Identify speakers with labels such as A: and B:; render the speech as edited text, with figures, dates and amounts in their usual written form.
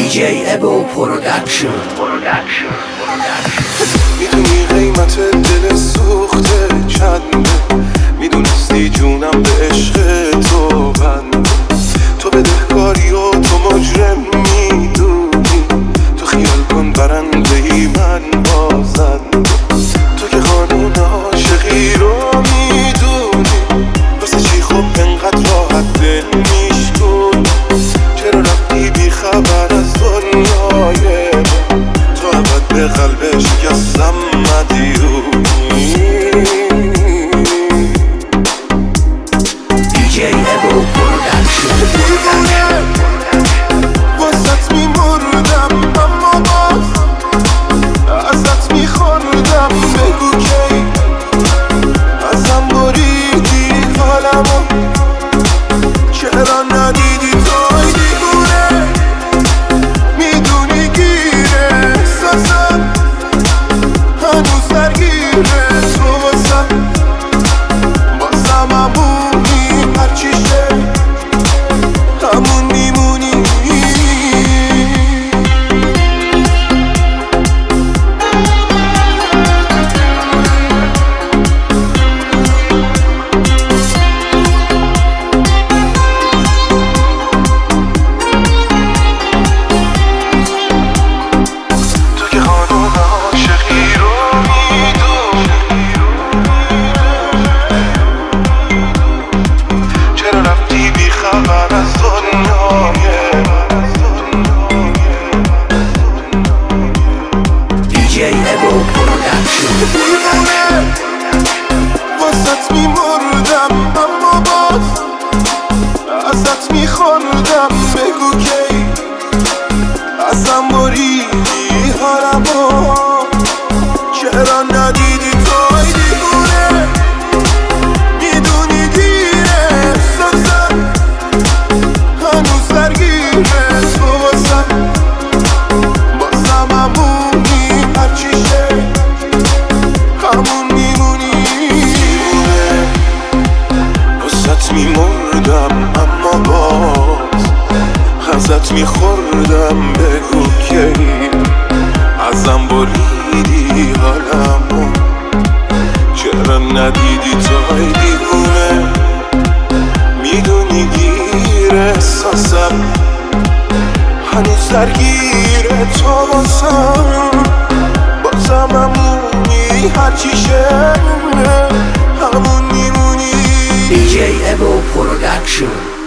A: DJ ابو پروداکشن.
B: میدونی قیمت دل سوخته چنده، میدونستی جونم به عشق تو بنده، تو بدهکاری و تو مجرم میدونی، تو خیال کن برنده ای من بازنده، تو که قانون عاشقی رو میدونی، واسه چی خب انقدر راحت دل میشکن، چرا رفتی بی خبر از دنیای من، تو ابد به قلبش شکستم مدیونی.
A: DJ ابو پروداکشن.
B: واسط میمردم اما باز ازت میخوردم، بگو کی ازم بریدی حالمو، چرا ندیدی توی دیگونه، میدونی گیره احساسم هنوز درگیره، تو بازم همونی، هرچی شه همون میمونی. تو که قانون عاشقی رو میدونی، چرا رفتی بی خبر از دنیای من.
A: DJ ابو پروداکشن.
B: واسط میمردم اما باز ازت میخوردم، بگو کی ازم بریدی حالمو، چرا ندیدی توی دیگونه، میدونی دیره احساسم هنوز درگیره، تو بازم همونی، هرچی شه همون میمونی. واسط میمردم اما باز ازت میخوردم، بگو کی ازم بریدی حالمو، چرا ندیدی توی دیوونه، میدونی گیر احساسم هنوز درگیره، تو بازم همونی، هرچی شه همون میمونی.
A: DJ ابو پروداکشن.